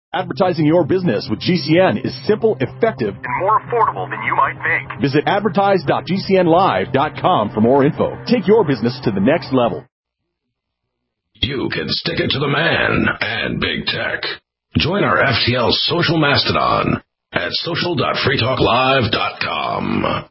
Advertising your business with GCN is simple, effective, and more affordable than you might think. Visit advertise.gcnlive.com for more info. Take your business to the next level. You can stick it to the man and big tech. Join our FTL social mastodon at social.freetalklive.com.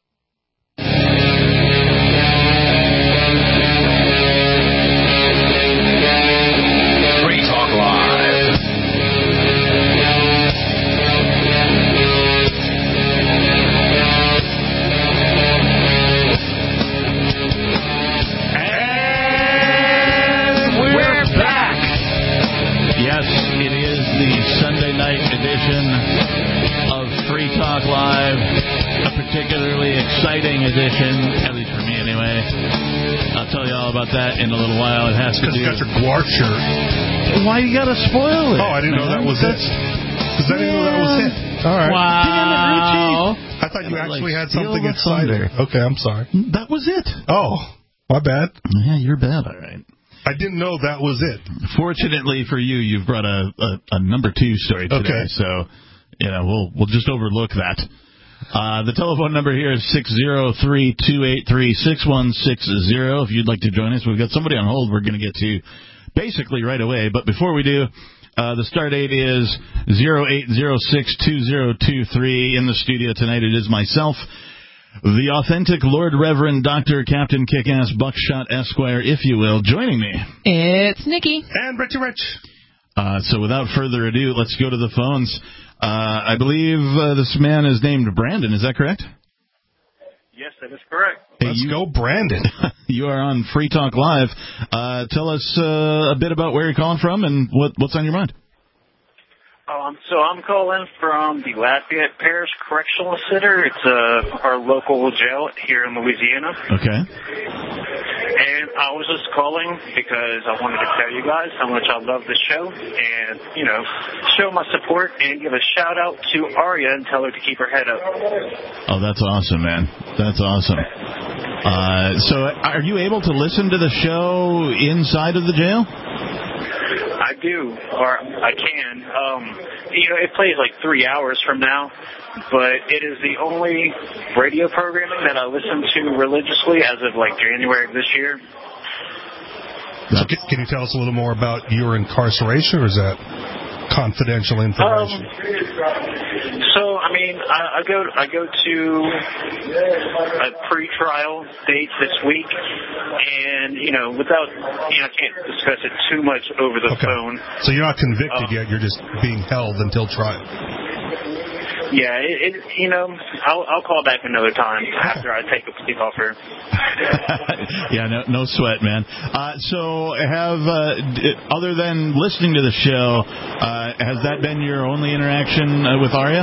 Live, a particularly exciting edition, at least for me anyway. I'll tell you all about that in a little while. It has to do... Because you got your Guar shirt. Why you gotta spoil it? Oh, I didn't know that was it. Because I didn't know that was it. All right. Wow. Damn it, Richie. I thought you actually had something exciting. Okay, I'm sorry. That was it. Oh, my bad. Yeah, you're bad, all right. I didn't know that was it. Fortunately for you, you've brought a number 2 story today, okay. So... we'll just overlook that. The telephone number here is 603-283-6160. If you'd like to join us, we've got somebody on hold we're going to get to basically right away. But before we do, the start date is 08062023. In the studio tonight, it is myself, the authentic Lord Reverend Dr. Captain Kick-Ass Buckshot Esquire, if you will, joining me. It's Nikki. And Richie Rich. So without further ado, let's go to the phones. I believe this man is named Brandon. Is that correct? Yes, that is correct. Let's go, Brandon. You are on Free Talk Live. Tell us a bit about where you're calling from and what's on your mind. So I'm calling from the Lafayette Parish Correctional Center. It's our local jail here in Louisiana. Okay. And I was just calling because I wanted to tell you guys how much I love the show and, show my support and give a shout-out to Aria and tell her to keep her head up. Oh, that's awesome, man. That's awesome. So are you able to listen to the show inside of the jail? I do, or I can. It plays like 3 hours from now, but it is the only radio programming that I listen to religiously as of like January of this year. So can you tell us a little more about your incarceration, or is that confidential information? I go to a pre-trial date this week, and I can't discuss it too much over the phone. So you're not convicted yet; you're just being held until trial. Yeah, I'll call back another time after I take a plea offer. Yeah, no sweat, man. So other than listening to the show, has that been your only interaction with Aria?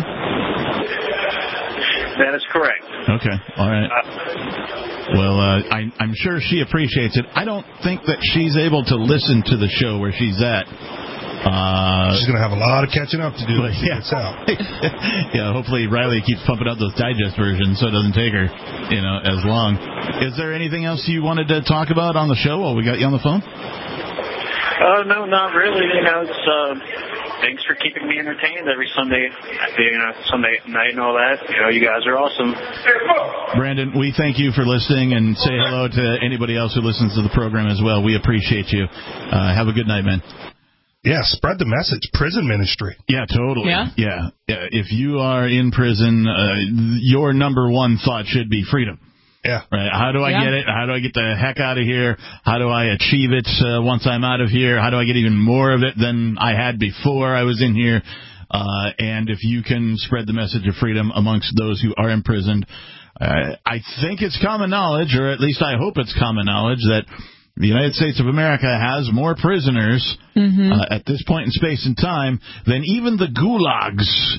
That is correct. Okay, all right. Well, I'm sure she appreciates it. I don't think that she's able to listen to the show where she's at. She's going to have a lot of catching up to do when she gets out. Yeah, hopefully Riley keeps pumping out those digest versions so it doesn't take her, as long. Is there anything else you wanted to talk about on the show while we got you on the phone? No, not really. Thanks for keeping me entertained every Sunday, Sunday night and all that. You guys are awesome. Brandon, we thank you for listening and say hello to anybody else who listens to the program as well. We appreciate you. Have a good night, man. Yeah, spread the message. Prison ministry. Yeah, totally. Yeah. If you are in prison, your number one thought should be freedom. Yeah. Right. How do I get it? How do I get the heck out of here? How do I achieve it once I'm out of here? How do I get even more of it than I had before I was in here? And if you can spread the message of freedom amongst those who are imprisoned, I think it's common knowledge, or at least I hope it's common knowledge, that the United States of America has more prisoners at this point in space and time than even the gulags,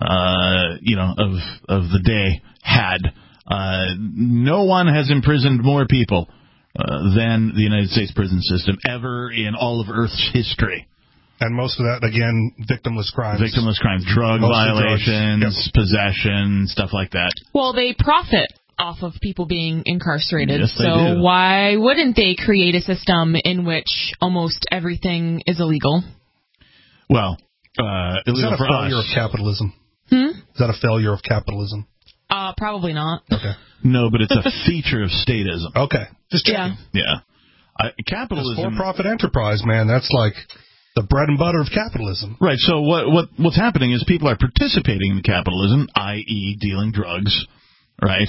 of the day had. No one has imprisoned more people than the United States prison system ever in all of Earth's history. And most of that, again, victimless crimes. Victimless crimes, drug violations, possession, stuff like that. Well, they profit off of people being incarcerated. Yes, they so do. Why wouldn't they create a system in which almost everything is illegal? Well, Is that a for failure us. of capitalism? Is that a failure of capitalism? Probably not. Okay. No, but it's a feature of statism. Okay. Just checking. Yeah. Capitalism. This for-profit enterprise, man, that's like the bread and butter of capitalism. Right. So what's happening is people are participating in capitalism, i.e. dealing drugs, right?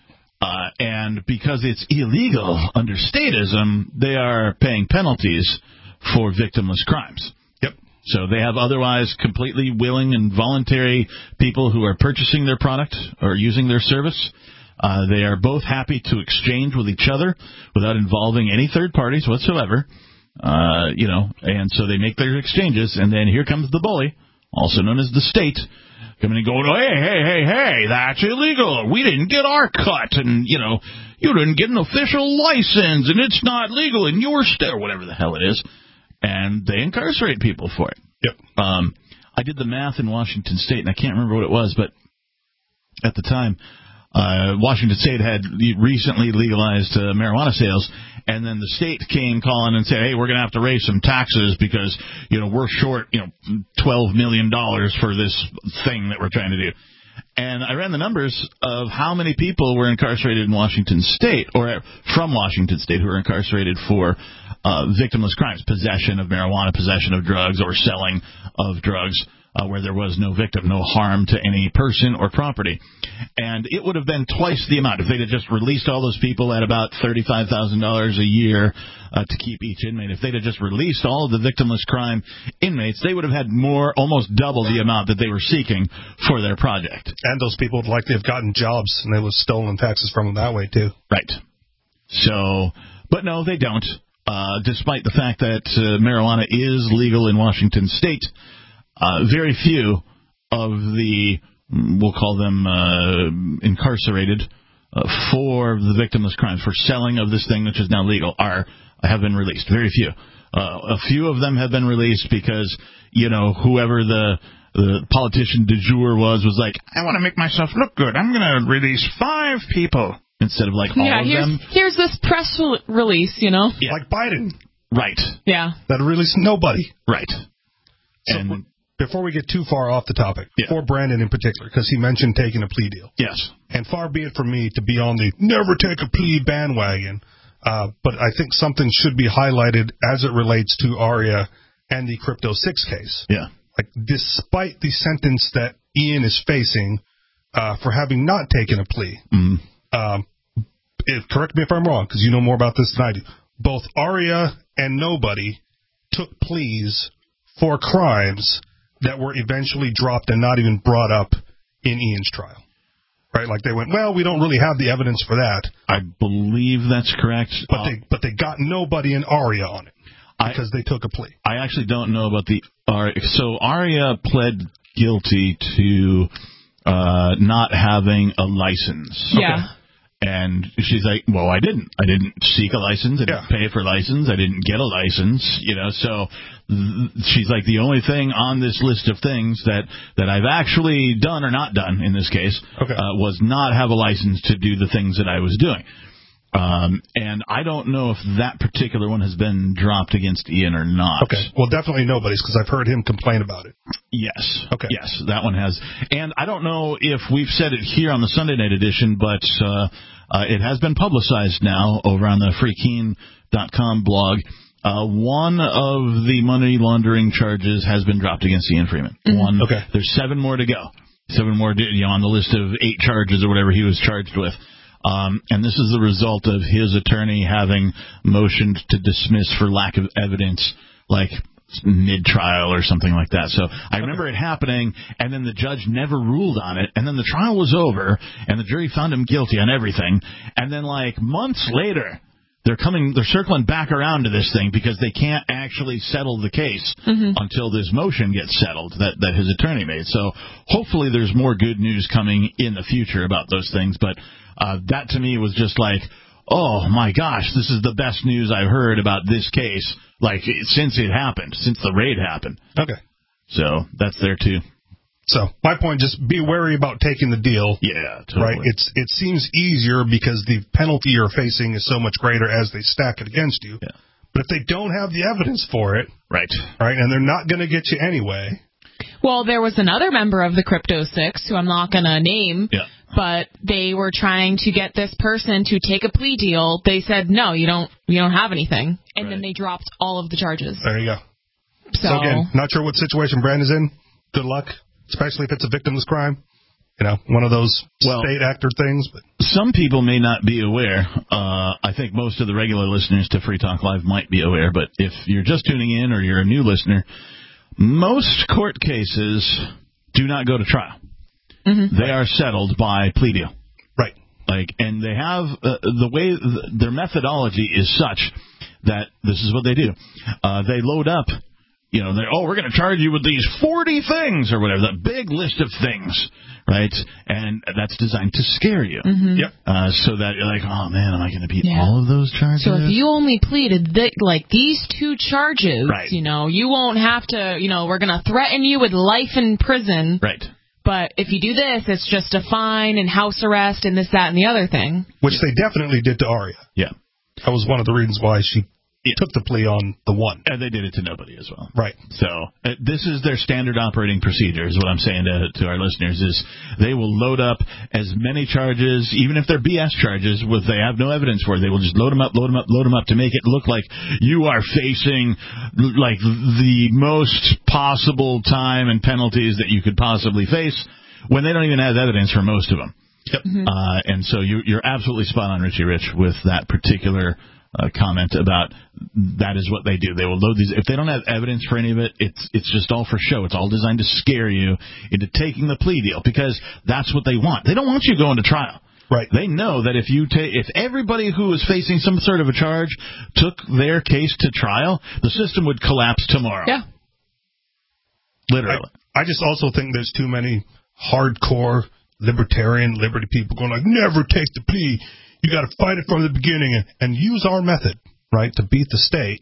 And because it's illegal under statism, they are paying penalties for victimless crimes. Yep. So they have otherwise completely willing and voluntary people who are purchasing their product or using their service. They are both happy to exchange with each other without involving any third parties whatsoever. And so they make their exchanges, and then here comes the bully, also known as the state, coming and going, hey, that's illegal. We didn't get our cut, and, you didn't get an official license, and it's not legal in your state, or whatever the hell it is. And they incarcerate people for it. Yep. I did the math in Washington State, and I can't remember what it was, but at the time, Washington State had recently legalized marijuana sales, and then the state came calling and said, hey, we're going to have to raise some taxes because, we're short, $12 million for this thing that we're trying to do. And I ran the numbers of how many people were incarcerated in Washington State, or from Washington State, who were incarcerated for victimless crimes, possession of marijuana, possession of drugs, or selling of drugs, where there was no victim, no harm to any person or property. And it would have been twice the amount if they'd have just released all those people at about $35,000 a year to keep each inmate. If they'd have just released all of the victimless crime inmates, they would have had almost double the amount that they were seeking for their project. And those people would likely have gotten jobs, and they would have stolen taxes from them that way, too. Right. So, but no, they don't. Despite the fact that marijuana is legal in Washington State, very few of the, we'll call them incarcerated for the victimless crimes, for selling of this thing which is now legal, have been released. Very few. A few of them have been released because, whoever the politician du jour was like, I want to make myself look good. I'm going to release 5 people instead of all of them. Here's this press release, Yeah. Like Biden. Right. Yeah. That released nobody. Right. So And before we get too far off the topic, for Brandon in particular, because he mentioned taking a plea deal. yes. And far be it from me to be on the never take a plea bandwagon, but I think something should be highlighted as it relates to Aria and the Crypto 6 case. Yeah. Like, despite the sentence that Ian is facing for having not taken a plea, correct me if I'm wrong, because you know more about this than I do, both Aria and Nobody took pleas for crimes that were eventually dropped and not even brought up in Ian's trial. Right? Like, they went, well, we don't really have the evidence for that. I believe that's correct. But they got Nobody and Aria on it because they took a plea. I actually don't know about the Aria. So Aria pled guilty to not having a license. Yeah. Okay. And she's like, well, I didn't seek a license. I didn't pay for a license. I didn't get a license, so she's like, the only thing on this list of things that I've actually done or not done in this case was not have a license to do the things that I was doing. And I don't know if that particular one has been dropped against Ian or not. Okay. Well, definitely Nobody's, because I've heard him complain about it. Yes. Okay. Yes, that one has. And I don't know if we've said it here on the Sunday night edition, but it has been publicized now over on the freekeen.com blog. One of the money laundering charges has been dropped against Ian Freeman. One. Okay. There's 7 more to go. 7 more on the list of 8 charges or whatever he was charged with. And this is the result of his attorney having motioned to dismiss for lack of evidence, like mid-trial or something like that. So I remember it happening, and then the judge never ruled on it, and then the trial was over, and the jury found him guilty on everything. And then, like, months later, they're circling back around to this thing because they can't actually settle the case until this motion gets settled that his attorney made. So hopefully there's more good news coming in the future about those things. But that to me was just like, oh my gosh, this is the best news I've heard about this case, like, since it happened, since the raid happened. Okay. So that's there too. So my point, just be wary about taking the deal. Yeah, totally. Right? It seems easier because the penalty you're facing is so much greater as they stack it against you. Yeah. But if they don't have the evidence for it, right, and they're not going to get you anyway. Well, there was another member of the Crypto Six, who I'm not going to name, but they were trying to get this person to take a plea deal. They said, no, you don't have anything. And then they dropped all of the charges. There you go. So again, not sure what situation Brandon's in. Good luck, especially if it's a victimless crime. One of those state actor things. But some people may not be aware. I think most of the regular listeners to Free Talk Live might be aware, but if you're just tuning in or you're a new listener, most court cases do not go to trial. Mm-hmm. They are settled by plea deal. Right. And they have the way their methodology is such that this is what they do. They load up. We're going to charge you with these 40 things or whatever, that big list of things, right? And that's designed to scare you. Mm-hmm. Yep. So that you're like, oh, man, am I going to beat all of those charges? So if you only pleaded these 2 charges, right. You won't have to, we're going to threaten you with life in prison. Right. But if you do this, it's just a fine and house arrest and this, that, and the other thing. Which they definitely did to Aria. Yeah. That was one of the reasons why she took the plea on the one. And they did it to nobody as well. Right. So this is their standard operating procedure, is what I'm saying to our listeners, is they will load up as many charges, even if they're BS charges, they have no evidence for it. They will just load them up to make it look like you are facing the most possible time and penalties that you could possibly face when they don't even have evidence for most of them. Yep. Mm-hmm. And so you're absolutely spot on, Richie Rich, with that particular comment about that is what they do. They will load these. If they don't have evidence for any of it, it's just all for show. It's all designed to scare you into taking the plea deal, because that's what they want. They don't want you going to trial. Right. They know that if everybody who is facing some sort of a charge took their case to trial, the system would collapse tomorrow. Yeah. Literally. I just also think there's too many hardcore libertarian liberty people going never take the plea. You got to fight it from the beginning and use our method, right, to beat the state.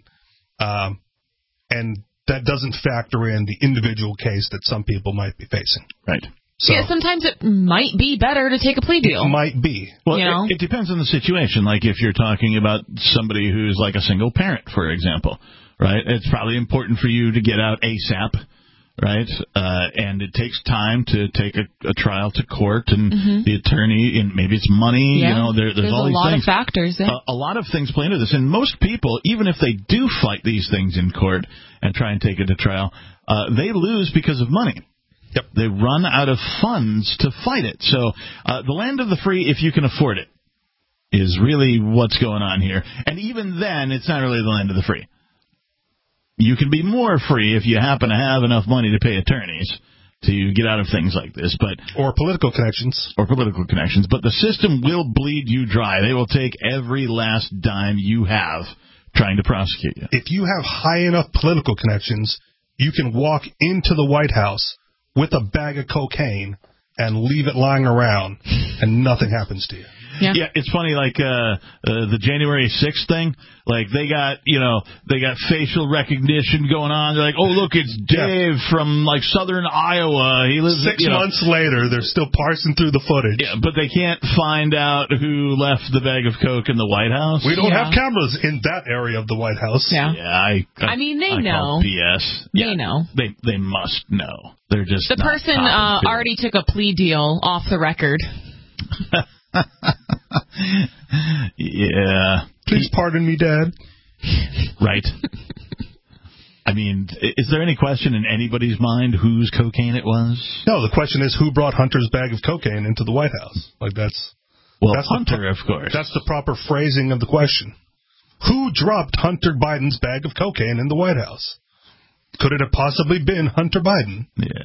And that doesn't factor in the individual case that some people might be facing. Right. So, sometimes it might be better to take a plea deal. It might be. Well, it depends on the situation. Like if you're talking about somebody who's like a single parent, for example, right? It's probably important for you to get out ASAP. Right, and it takes time to take a trial to court, and the attorney, and maybe it's money. Yeah. There's all these things. A lot of factors. Yeah. A lot of things play into this, and most people, even if they do fight these things in court and try and take it to trial, they lose because of money. Yep. They run out of funds to fight it. So the land of the free, if you can afford it, is really what's going on here. And even then, it's not really the land of the free. You can be more free if you happen to have enough money to pay attorneys to get out of things like this, or political connections. But the system will bleed you dry. They will take every last dime you have trying to prosecute you. If you have high enough political connections, you can walk into the White House with a bag of cocaine and leave it lying around, and nothing happens to you. Yeah, it's funny, the January 6th thing, they got facial recognition going on. They're like, oh, look, it's Dave from, southern Iowa. He lives 6 months later, they're still parsing through the footage. Yeah, but they can't find out who left the bag of coke in the White House. We don't have cameras in that area of the White House. Yeah. I mean, they know. BS. They know. They must know. They're just the person already took a plea deal off the record. Yeah. Please pardon me, Dad. Right. I mean, is there any question in anybody's mind whose cocaine it was? No, the question is who brought Hunter's bag of cocaine into the White House? That's Hunter, of course. That's the proper phrasing of the question. Who dropped Hunter Biden's bag of cocaine in the White House? Could it have possibly been Hunter Biden?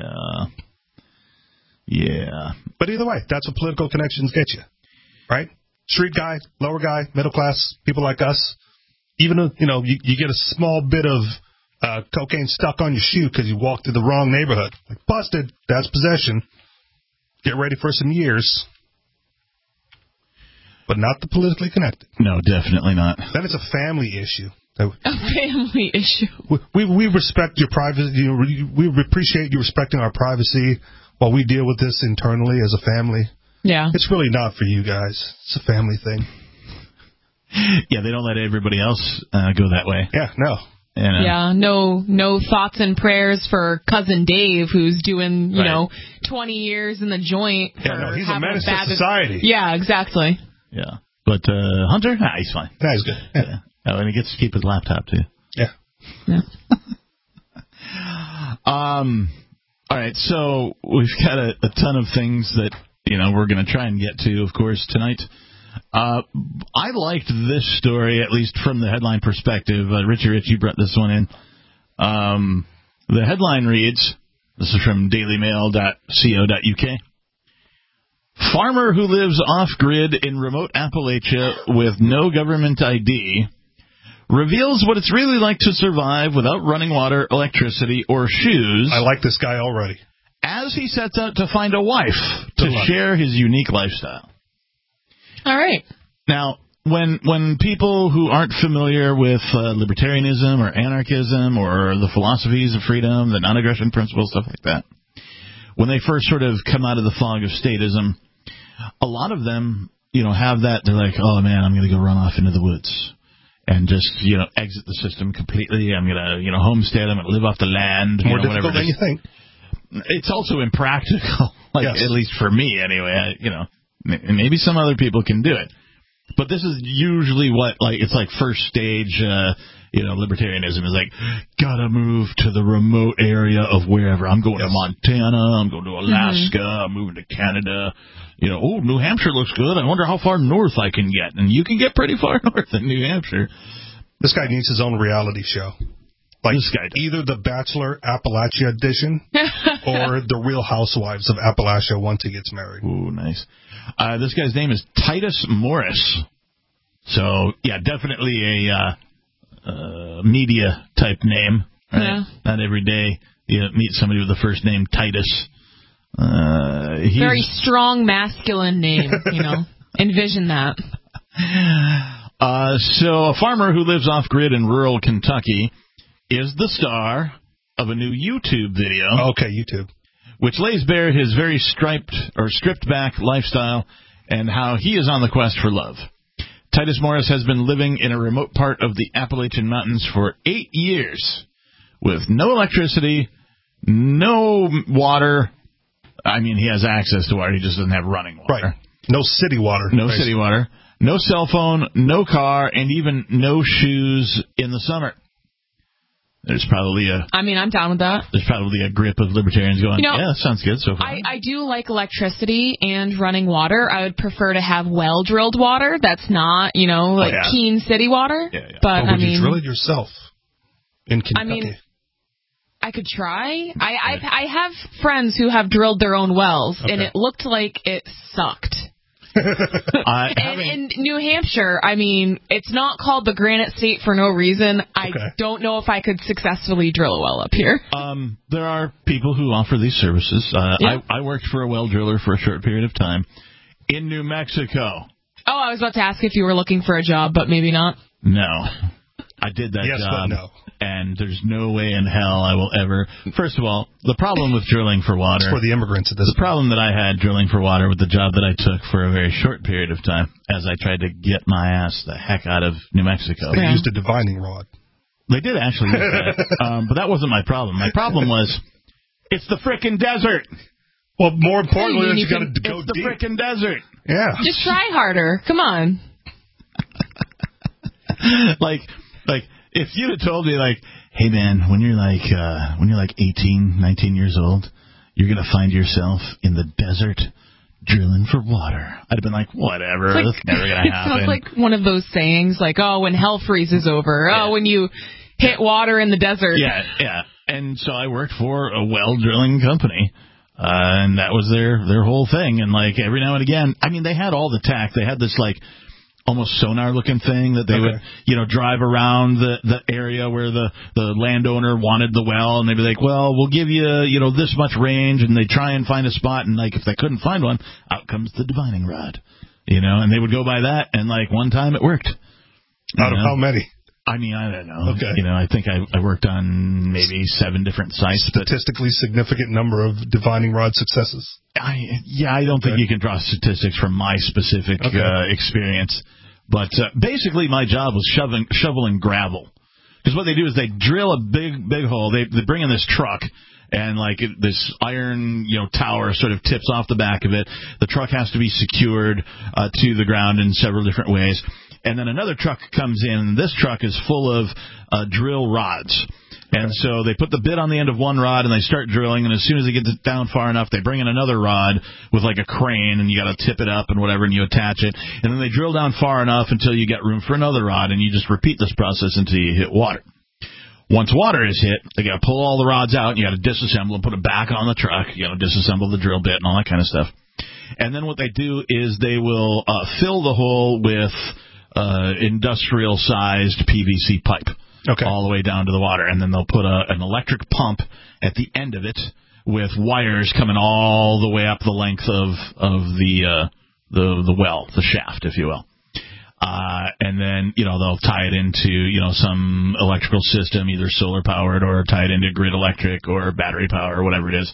Yeah. But either way, that's what political connections get you. Right? Street guy, lower guy, middle class, people like us. Even, you get a small bit of cocaine stuck on your shoe because you walked through the wrong neighborhood. Busted. That's possession. Get ready for some years. But not the politically connected. No, definitely not. Then it's a family issue. A family issue. We respect your privacy. We appreciate you respecting our privacy while we deal with this internally as a family. Yeah. It's really not for you guys. It's a family thing. Yeah, they don't let everybody else go that way. Yeah, no. Yeah, no thoughts and prayers for cousin Dave, who's doing, 20 years in the joint. He's a menace to society. Yeah, exactly. Yeah. But Hunter, he's fine. He's good. Yeah. Oh, and he gets to keep his laptop, too. Yeah. All right, so we've got a ton of things that, we're going to try and get to, of course, tonight. I liked this story, at least from the headline perspective. Richie Rich, you brought this one in. The headline reads, this is from dailymail.co.uk, farmer who lives off-grid in remote Appalachia with no government ID reveals what it's really like to survive without running water, electricity, or shoes. I like this guy already. As he sets out to find a wife to share his unique lifestyle. All right. Now, when people who aren't familiar with libertarianism or anarchism or the philosophies of freedom, the non-aggression principles, stuff like that, when they first sort of come out of the fog of statism, a lot of them, have that. They're like, oh, man, I'm going to go run off into the woods and just, exit the system completely. I'm going to, homestead. I'm going to live off the land. More difficult than you think. It's also impractical, at least for me anyway. Maybe some other people can do it. But this is usually it's like first stage, libertarianism is like, gotta move to the remote area of wherever. I'm going to Montana, I'm going to Alaska, I'm moving to Canada. New Hampshire looks good. I wonder how far north I can get. And you can get pretty far north in New Hampshire. This guy needs his own reality show. This guy does. Either the Bachelor Appalachia edition or the Real Housewives of Appalachia once he gets married. Ooh, nice. This guy's name is Titus Morris. So, yeah, definitely a media-type name. Right? Yeah. Not every day you meet somebody with the first name Titus. Very strong masculine name, Envision that. So a farmer who lives off-grid in rural Kentucky is the star of a new YouTube video. Okay, YouTube. Which lays bare his very stripped-back lifestyle and how he is on the quest for love. Titus Morris has been living in a remote part of the Appalachian Mountains for 8 years with no electricity, no water. I mean, he has access to water. He just doesn't have running water. Right. No city water. No city water. No cell phone, no car, and even no shoes in the summer. There's probably I'm down with that. There's probably a grip of libertarians going, yeah, that sounds good so far. I do like electricity and running water. I would prefer to have well-drilled water that's not, Keene City water. Yeah, yeah. But, would you drill it yourself in Kentucky? I could try. I have friends who have drilled their own wells, and it looked like it sucked. In New Hampshire, it's not called the Granite State for no reason. I don't know if I could successfully drill a well up here. There are people who offer these services. I worked for a well driller for a short period of time in New Mexico. Oh, I was about to ask if you were looking for a job, but maybe not. No. I did that job. But no. And there's no way in hell I will ever. First of all, the problem with drilling for water. It's for the immigrants at this point. The problem that I had drilling for water with the job that I took for a very short period of time as I tried to get my ass the heck out of New Mexico. They used a divining rod. They did actually use that. But that wasn't my problem. My problem was, it's the frickin' desert. Well, more importantly, you got to go deep. It's the frickin' desert. Yeah. Just try harder. Come on. Like, if you'd have told me, hey, man, when you're 18, 19 years old, you're going to find yourself in the desert drilling for water, I'd have been like, whatever, that's never going to happen. It sounds like one of those sayings, when hell freezes over. Yeah. Oh, when you hit water in the desert. Yeah. And so I worked for a well drilling company, and that was their whole thing. And, every now and again, they had all the tech. They had this, almost sonar-looking thing that they would, drive around the area where the landowner wanted the well, and they'd be like, well, we'll give you, this much range, and they'd try and find a spot, and, if they couldn't find one, out comes the divining rod, and they would go by that, and, one time it worked. Out of how many? I don't know. Okay. I think I worked on maybe 7 different sites. Statistically significant number of divining rod successes. I don't think you can draw statistics from my specific experience. But basically my job was shoveling gravel Because what they do is they drill a big hole. They bring in this truck, and like this iron, tower sort of tips off the back of it. The truck has to be secured to the ground in several different ways. And then another truck comes in, and this truck is full of drill rods. And so they put the bit on the end of one rod, and they start drilling, and as soon as they get it down far enough, they bring in another rod with like a crane, and you got to tip it up and whatever, and you attach it. And then they drill down far enough until you get room for another rod, and you just repeat this process until you hit water. Once water is hit, they got to pull all the rods out, and you got to disassemble and put it back on the truck. You got to disassemble the drill bit and all that kind of stuff. And then what they do is they will fill the hole with industrial-sized PVC pipe. Okay. All the way down to the water, and then they'll put an electric pump at the end of it with wires coming all the way up the length of the well, the shaft, if you will. And then they'll tie it into some electrical system, either solar powered or tie it into grid electric or battery power or whatever it is.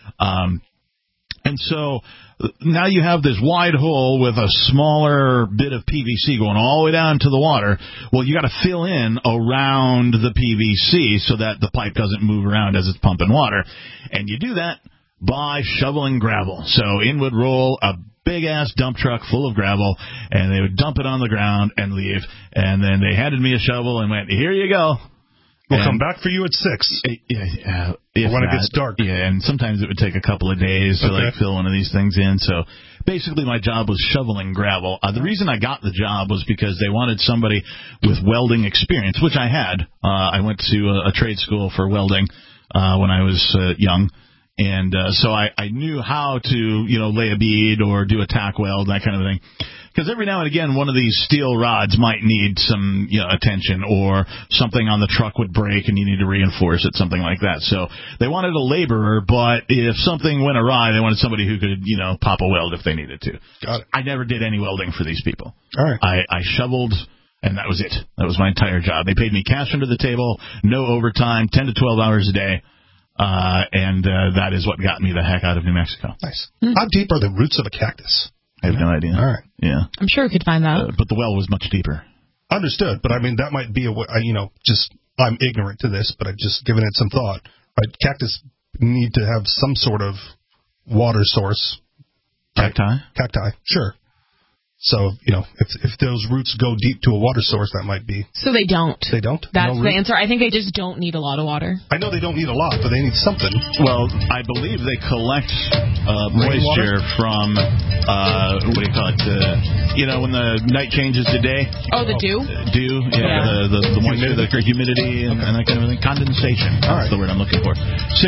And so now you have this wide hole with a smaller bit of PVC going all the way down to the water. Well, you got to fill in around the PVC so that the pipe doesn't move around as it's pumping water. And you do that by shoveling gravel. So in would roll a big-ass dump truck full of gravel, and they would dump it on the ground and leave. And then they handed me a shovel and went, here you go. We'll come back for you at 6. When it gets dark. Yeah, and sometimes it would take a couple of days to fill one of these things in. So basically my job was shoveling gravel. The reason I got the job was because they wanted somebody with welding experience, which I had. I went to a trade school for welding when I was young. And so I knew how to, lay a bead or do a tack weld, that kind of thing. Because every now and again, one of these steel rods might need some attention, or something on the truck would break and you need to reinforce it, something like that. So they wanted a laborer, but if something went awry, they wanted somebody who could, pop a weld if they needed to. Got it. I never did any welding for these people. All right. I shoveled, and that was it. That was my entire job. They paid me cash under the table, no overtime, 10 to 12 hours a day. And that is what got me the heck out of New Mexico. Nice. How deep are the roots of a cactus? I have no idea. All right. Yeah. I'm sure we could find that. But the well was much deeper. Understood. But, that might be I'm ignorant to this, but I've just given it some thought. Right? Cactus need to have some sort of water source. Cacti? Cacti, sure. So, if those roots go deep to a water source, that might be... So they don't. They don't? That's the answer. I think they just don't need a lot of water. I know they don't need a lot, but they need something. Well, I believe they collect moisture from, what do you call it, when the night changes to day? Oh, the dew? Dew, yeah. The moisture, the humidity, and that kind of thing. Condensation. All right. That's the word I'm looking for.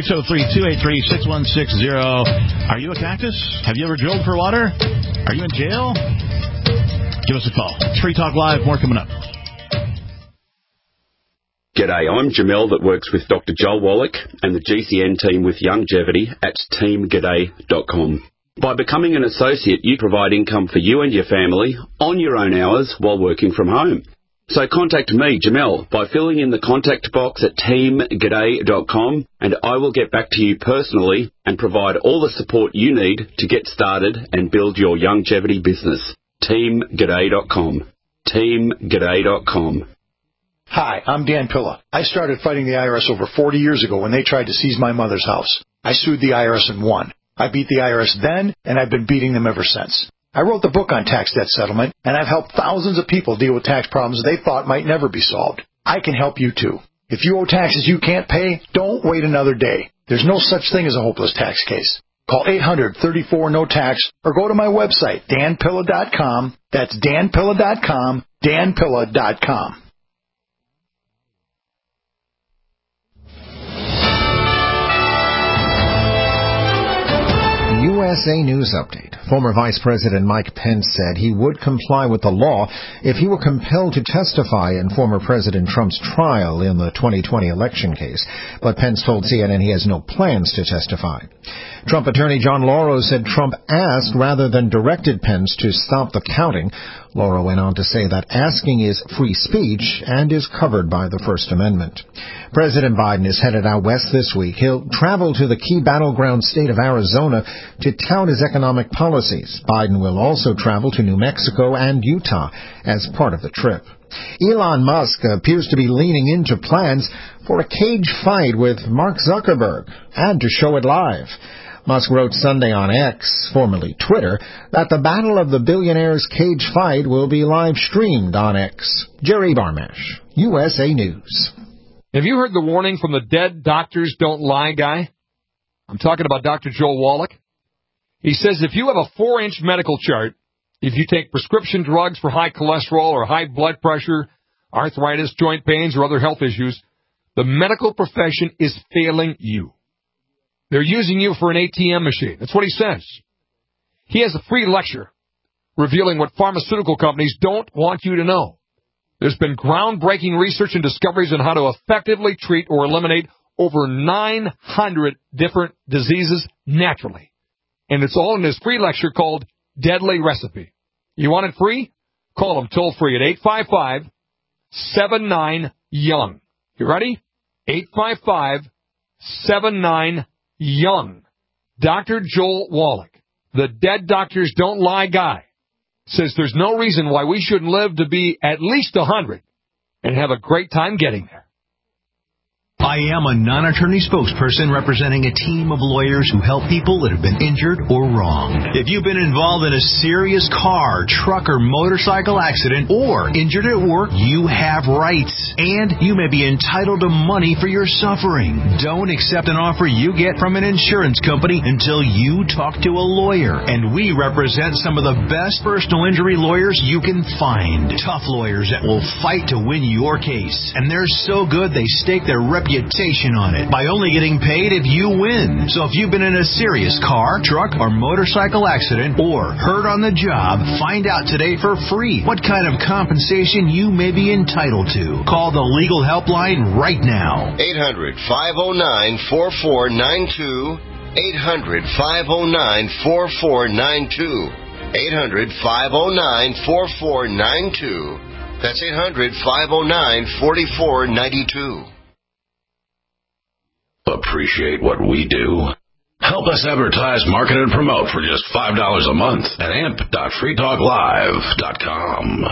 603-283-6160. Are you a cactus? Have you ever drilled for water? Are you in jail? Give us a call. It's Free Talk Live. More coming up. G'day, I'm Jamel that works with Dr. Joel Wallach and the GCN team with Longevity at teamg'day.com. By becoming an associate, you provide income for you and your family on your own hours while working from home. So contact me, Jamel, by filling in the contact box at teamg'day.com, and I will get back to you personally and provide all the support you need to get started and build your longevity business. teamg'day.com. teamg'day.com. Hi, I'm Dan Pilla. I started fighting the IRS over 40 years ago when they tried to seize my mother's house. I sued the IRS and won. I beat the IRS then, and I've been beating them ever since. I wrote the book on tax debt settlement, and I've helped thousands of people deal with tax problems they thought might never be solved. I can help you too. If you owe taxes you can't pay, don't wait another day. There's no such thing as a hopeless tax case. Call 800-34-NO-TAX or go to my website, danpilla.com. That's danpilla.com, danpilla.com. USA News Update. Former Vice President Mike Pence said he would comply with the law if he were compelled to testify in former President Trump's trial in the 2020 election case. But Pence told CNN he has no plans to testify. Trump attorney John Lauro said Trump asked rather than directed Pence to stop the counting. Lauro went on to say that asking is free speech and is covered by the First Amendment. President Biden is headed out west this week. He'll travel to the key battleground state of Arizona to tout his economic policies. Biden will also travel to New Mexico and Utah as part of the trip. Elon Musk appears to be leaning into plans for a cage fight with Mark Zuckerberg and to show it live. Musk wrote Sunday on X, formerly Twitter, that the Battle of the Billionaires cage fight will be live-streamed on X. Jerry Barmash, USA News. Have you heard the warning from the Dead Doctors Don't Lie guy? I'm talking about Dr. Joel Wallach. He says if you have a 4-inch medical chart, if you take prescription drugs for high cholesterol or high blood pressure, arthritis, joint pains, or other health issues, the medical profession is failing you. They're using you for an ATM machine. That's what he says. He has a free lecture revealing what pharmaceutical companies don't want you to know. There's been groundbreaking research and discoveries on how to effectively treat or eliminate over 900 different diseases naturally. And it's all in this free lecture called Deadly Recipe. You want it free? Call him toll free at 855-79-YOUNG. You ready? 855-79-YOUNG. Dr. Joel Wallach, the Dead Doctors Don't Lie guy, says there's no reason why we shouldn't live to be at least 100 and have a great time getting there. I am a non-attorney spokesperson representing a team of lawyers who help people that have been injured or wronged. If you've been involved in a serious car, truck, or motorcycle accident or injured at work, you have rights, and you may be entitled to money for your suffering. Don't accept an offer you get from an insurance company until you talk to a lawyer, and we represent some of the best personal injury lawyers you can find. Tough lawyers that will fight to win your case, and they're so good they stake their reputation on it by only getting paid if you win. So if you've been in a serious car, truck, or motorcycle accident or hurt on the job, find out today for free what kind of compensation you may be entitled to. Call the legal helpline right now. 800-509-4492. 800-509-4492. 800-509-4492. That's 800-509-4492. Appreciate what we do? Help us advertise, market, and promote for just $5 a month at amp.freetalklive.com.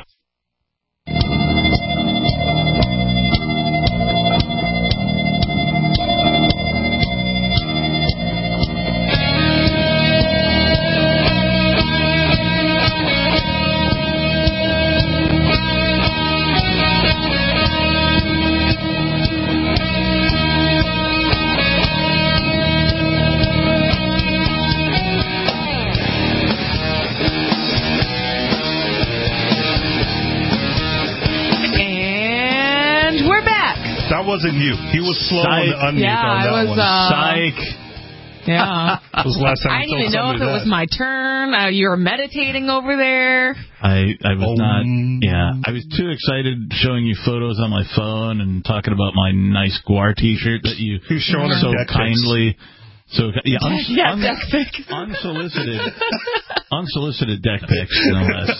That wasn't you. He was slow on the unmute on that one. Psych. Yeah. That was the last time I didn't even know if it was my turn. You were meditating over there. I was not. Yeah. I was too excited showing you photos on my phone and talking about my nice Guar T-shirt that you showing so kindly. So yeah, deck pics. Unsolicited deck pics, no less.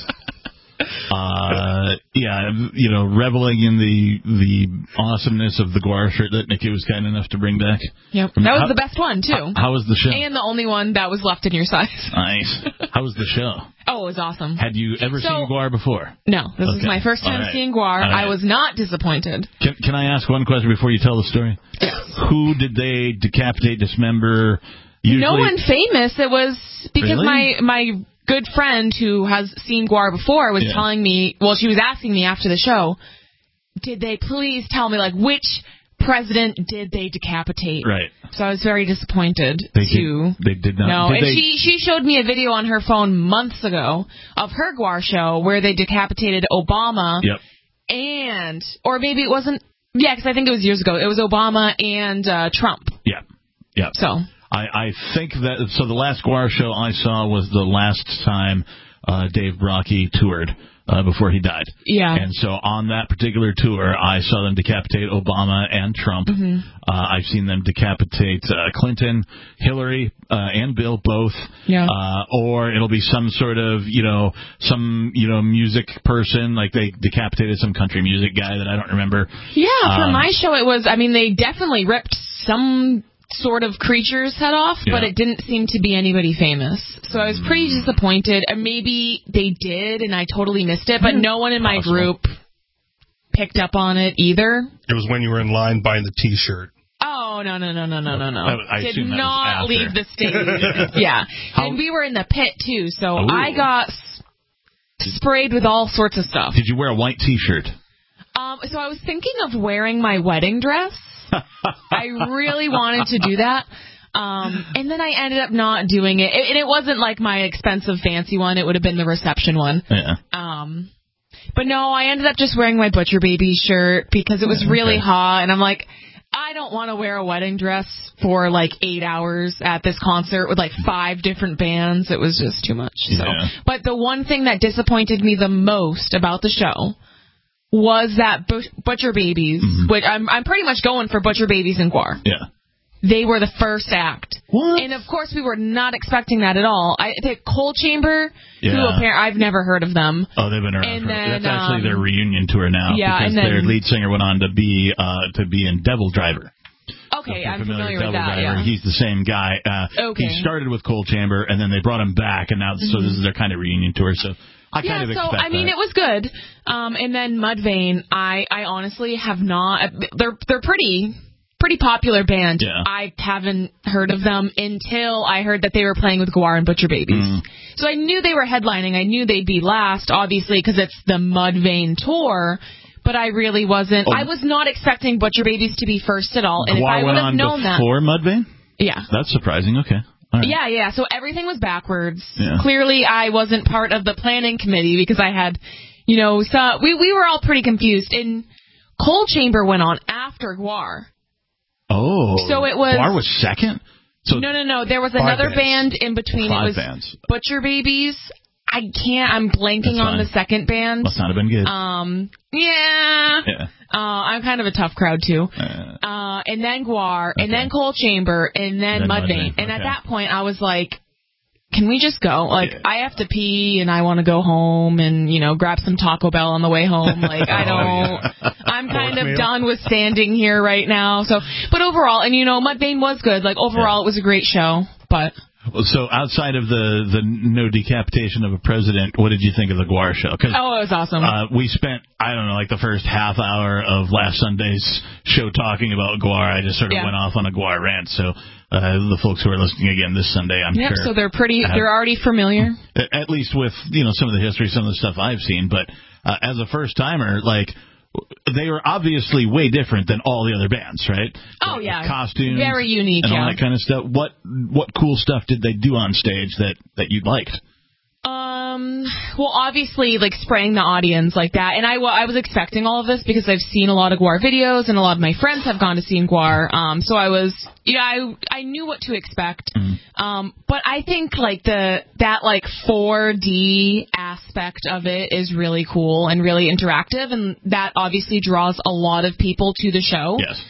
Reveling in the awesomeness of the Guar shirt that Nikki was kind enough to bring back. Yep, that was the best one too. How was the show? And the only one that was left in your size. Nice. How was the show? Oh, it was awesome. Had you ever seen Guar before? No, this is my first time seeing Guar. I was not disappointed. Can I ask one question before you tell the story? Yes. Who did they decapitate, dismember? Usually? No one famous. It was because Really? my good friend who has seen Guar before was telling me, well, she was asking me after the show, did they please tell me, like, which president did they decapitate? Right. So I was very disappointed They did not. No, and she showed me a video on her phone months ago of her Guar show where they decapitated Obama. Yep. Or maybe it wasn't, because I think it was years ago. It was Obama and Trump. Yeah. Yeah. So I think that the last Guar show I saw was the last time Dave Brockie toured before he died. Yeah. And so on that particular tour, I saw them decapitate Obama and Trump. Mm-hmm. I've seen them decapitate Clinton, Hillary, and Bill both. Yeah. Or it'll be some sort of, music person, like they decapitated some country music guy that I don't remember. Yeah, for my show it was, they definitely ripped some sort of creature's head off, but it didn't seem to be anybody famous. So I was pretty disappointed. And maybe they did, and I totally missed it, but no one in my group picked up on it either. It was when you were in line buying the T-shirt. Oh, no. I Did not leave the stage. Yeah. And we were in the pit, too, so I got sprayed with all sorts of stuff. Did you wear a white T-shirt? So I was thinking of wearing my wedding dress. I really wanted to do that. And then I ended up not doing it. And it wasn't like my expensive fancy one. It would have been the reception one. Yeah. But no, I ended up just wearing my Butcher Baby shirt because it was really hot. And I'm like, I don't want to wear a wedding dress for like 8 hours at this concert with like 5 different bands. It was just too much. So. But the one thing that disappointed me the most about the show was that Butcher Babies, which I'm pretty much going for Butcher Babies and GWAR. Yeah. They were the first act. What? And, of course, we were not expecting that at all. The Cold Chamber, who apparently I've never heard of them. Oh, they've been around that's actually their reunion tour now. Yeah, because their lead singer went on to be in Devil Driver. Okay, I'm familiar with Devil that, Driver. yeah. He's the same guy. He started with Cold Chamber, and then they brought him back, and now so this is their kind of reunion tour. So I kind of expect that. I mean, it was good. And then Mudvayne, I honestly have not. They're pretty popular band. Yeah. I haven't heard of them until I heard that they were playing with GWAR and Butcher Babies. So I knew they were headlining. I knew they'd be last, obviously, because it's the Mudvayne tour. But I really wasn't. I was not expecting Butcher Babies to be first at all. And if I would have known that before Mudvayne? Yeah. That's surprising. Okay. All right. Yeah. So everything was backwards. Yeah. Clearly, I wasn't part of the planning committee because I had, so we were all pretty confused. And Cold Chamber went on after GWAR. Oh. So it was. GWAR was second? So No. There was another band in between. 5 it was bands. Butcher Babies. I'm blanking on the second band. Must not have been good. Yeah. I'm kind of a tough crowd, too. And then GWAR, and then Cold Chamber, and then Mudvayne. And at that point, I was like, can we just go? Like, I have to pee, and I want to go home and, grab some Taco Bell on the way home. Like, I don't... I'm kind of done with standing here right now. So, but overall, and, Mudvayne was good. Like, overall, it was a great show, but... So outside of the no decapitation of a president, what did you think of the GWAR show? It was awesome. We spent, the first half hour of last Sunday's show talking about GWAR. I just sort of went off on a GWAR rant. So the folks who are listening again this Sunday, I'm sure. So they're already familiar. At least with, some of the history, some of the stuff I've seen. But as a first-timer, they were obviously way different than all the other bands, right? Oh, yeah. Costumes. Very unique, and all that kind of stuff. What cool stuff did they do on stage that you liked? Well, obviously, spraying the audience like that. And I was expecting all of this because I've seen a lot of GWAR videos, and a lot of my friends have gone to see GWAR. So I knew what to expect. But I think, that 4D aspect of it is really cool and really interactive, and that obviously draws a lot of people to the show. Yes.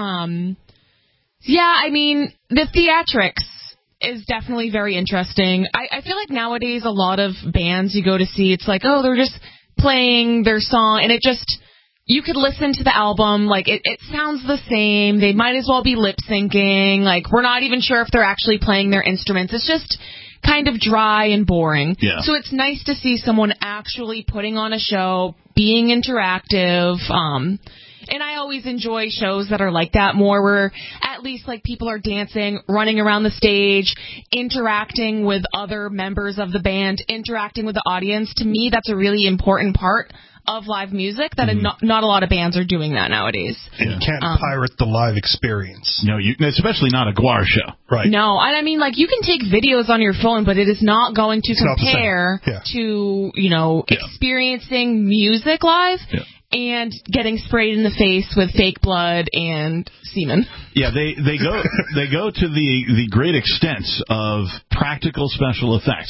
The theatrics is definitely very interesting. I feel like nowadays a lot of bands you go to see, it's like, they're just playing their song, and you could listen to the album, it sounds the same. They might as well be lip syncing. We're not even sure if they're actually playing their instruments. It's just kind of dry and boring. Yeah. So it's nice to see someone actually putting on a show, being interactive. And I always enjoy shows that are like that more, where at least people are dancing, running around the stage, interacting with other members of the band, interacting with the audience. To me, that's a really important part of live music that not a lot of bands are doing that nowadays. And you can't pirate the live experience. No, especially not a GWAR show. Right. No, and you can take videos on your phone, but it is not going to compare to, experiencing music live. Yeah. And getting sprayed in the face with fake blood and semen. Yeah, they go to the great extent of practical special effects.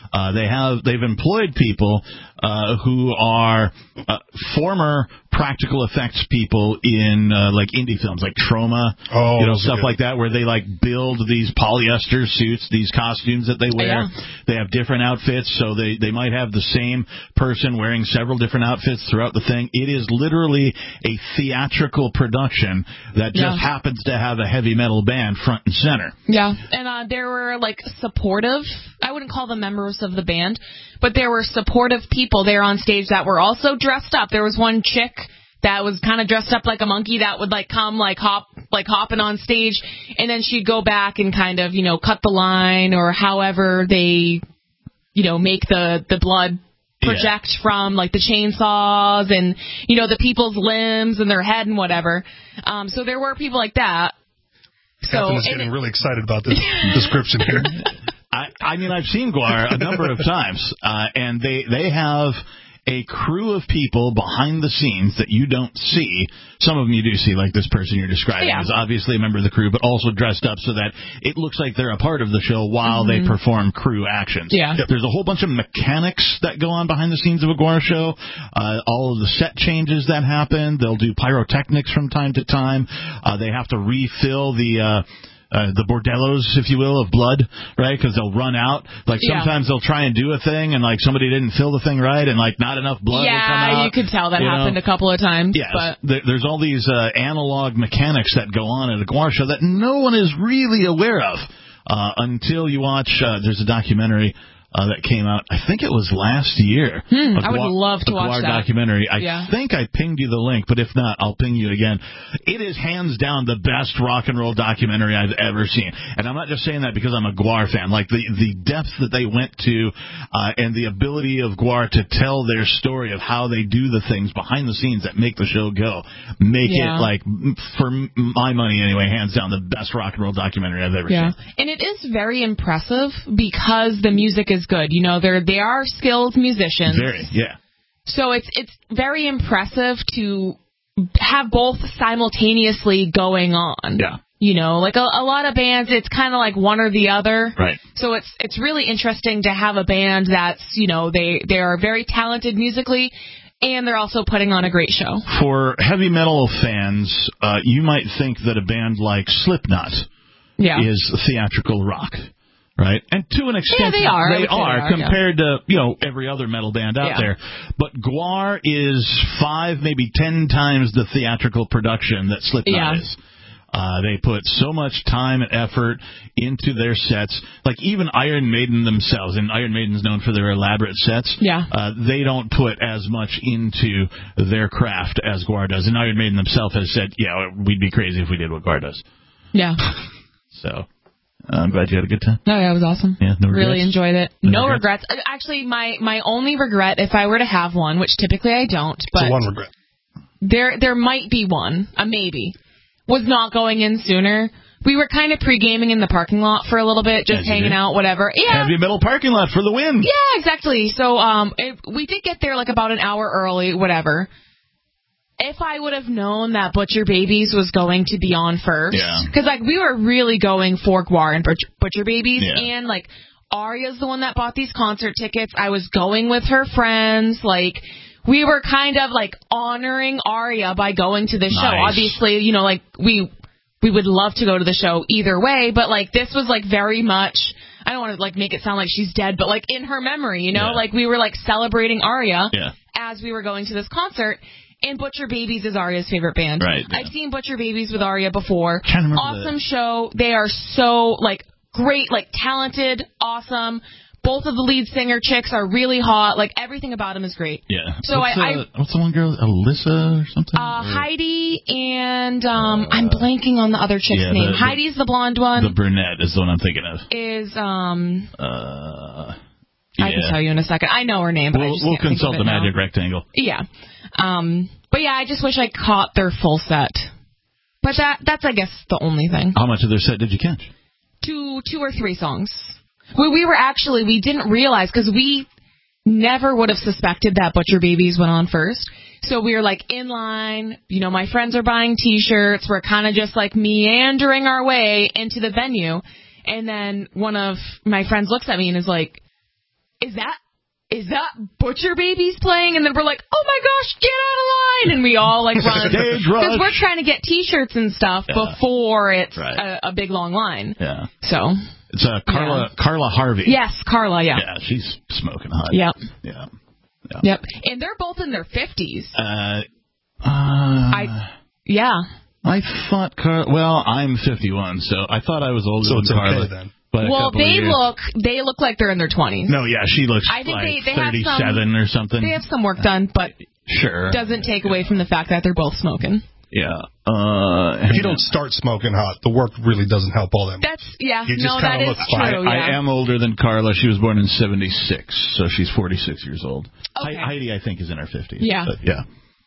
They've employed people who are former practical effects people in like indie films, like Trauma, stuff like that, where they like build these polyester suits, these costumes that they wear. Yeah. They have different outfits, so they might have the same person wearing several different outfits throughout the thing. It is literally a theatrical production that just happens to have a heavy metal band front and center. Yeah, and there were like supportive, I wouldn't call them members of the band, but there were supportive people there on stage that were also dressed up. There was one chick that was kind of dressed up like a monkey that would like come hopping on stage, and then she'd go back and kind of, cut the line or however they, make the blood project from like the chainsaws and, the people's limbs and their head and whatever. So there were people like that. Catherine is getting really excited about this description here. I mean, I've seen GWAR a number of times, and they have a crew of people behind the scenes that you don't see. Some of them you do see, like this person you're describing is obviously a member of the crew, but also dressed up so that it looks like they're a part of the show while they perform crew actions. Yeah. There's a whole bunch of mechanics that go on behind the scenes of a GWAR show. All of the set changes that happen. They'll do pyrotechnics from time to time. They have to refill the bordellos, if you will, of blood, right? Because they'll run out. Like, sometimes they'll try and do a thing, and, like, somebody didn't fill the thing right, and, like, not enough blood will come out. Yeah, you could tell that happened a couple of times. Yes. But there's all these analog mechanics that go on at a GWAR show that no one is really aware of until you watch, there's a documentary that came out, I think it was last year. I would love to watch that documentary. I think I pinged you the link, but if not, I'll ping you again. It is hands down the best rock and roll documentary I've ever seen. And I'm not just saying that because I'm a GWAR fan. Like, the depth that they went to and the ability of GWAR to tell their story of how they do the things behind the scenes that make the show go, make it, like, for my money anyway, hands down the best rock and roll documentary I've ever seen. And it is very impressive because the music is good. They are skilled musicians. Very, So it's very impressive to have both simultaneously going on. Yeah. Like a lot of bands, it's kind of like one or the other. Right. So it's really interesting to have a band that's, they are very talented musically, and they're also putting on a great show. For heavy metal fans, you might think that a band like Slipknot is theatrical rock. Right, and to an extent, they are. They are compared to every other metal band out there. But GWAR is 5, maybe 10 times the theatrical production that Slipknot is. They put so much time and effort into their sets. Like even Iron Maiden themselves, and Iron Maiden's known for their elaborate sets. They don't put as much into their craft as GWAR does. And Iron Maiden themselves has said, we'd be crazy if we did what GWAR does. Yeah. So. I'm glad you had a good time. No, it was awesome. Yeah, no regrets? Really enjoyed it. No regrets. Actually, my only regret, if I were to have one, which typically I don't, but one regret. There might be one, a maybe, was not going in sooner. We were kind of pre-gaming in the parking lot for a little bit, just hanging out, whatever. Yeah. Heavy metal parking lot for the win. Yeah, exactly. So we did get there like about an hour early, whatever. If I would have known that Butcher Babies was going to be on first, because like we were really going for GWAR and Butcher Babies, and like Aria's the one that bought these concert tickets. I was going with her friends, like we were kind of like honoring Aria by going to the show. Obviously, like we would love to go to the show either way, but like this was like very much. I don't want to like make it sound like she's dead, but like in her memory, like we were like celebrating Aria as we were going to this concert. And Butcher Babies is Aria's favorite band. Right. Yeah. I've seen Butcher Babies with Aria before. Awesome show. They are so, like, great, like, talented, awesome. Both of the lead singer chicks are really hot. Like, everything about them is great. Yeah. So what's the one girl? Alyssa or something? Heidi and, I'm blanking on the other chick's name. Heidi's the blonde one. The brunette is the one I'm thinking of. I can tell you in a second. I know her name, but we'll consult the magic rectangle. Yeah. But yeah, I just wish I caught their full set. But that's I guess the only thing. How much of their set did you catch? Two or three songs. We didn't realize because we never would have suspected that Butcher Babies went on first. So we were like in line, my friends are buying T-shirts. We're kind of just like meandering our way into the venue. And then one of my friends looks at me and is like, is that Butcher Babies playing? And then we're like, oh my gosh, get out of line! And we all like run because we're trying to get T-shirts and stuff before it's a big long line. Yeah. So it's Carla Harvey. Yes, Carla. Yeah. Yeah, she's smoking hot. Yep. Yeah. Yep. And they're both in their 50s. I thought Well, I'm 51, so I thought I was older than Carla. Okay, then. Well, they look like they're in their 20s. No, yeah, she looks I think like they 37 or something. They have some work done, but sure doesn't take away from the fact that they're both smoking. Yeah. If you don't start smoking hot, the work really doesn't help all that much. That is true. I am older than Carla. She was born in 76, so she's 46 years old. Okay. Heidi, I think, is in her 50s. Yeah. But yeah.